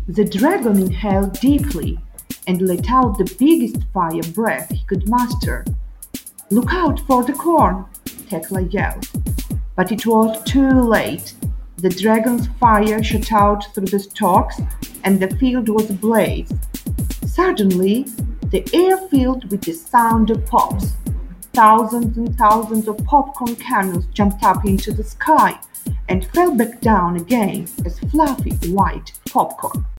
The dragon inhaled deeply and let out the biggest fire breath he could muster. "Look out for the corn!" Tekla yelled. But it was too late. The dragon's fire shot out through the stalks, and the field was ablaze. Suddenly, the air filled with the sound of pops. Thousands and thousands of popcorn kernels jumped up into the sky and fell back down again as fluffy white popcorn.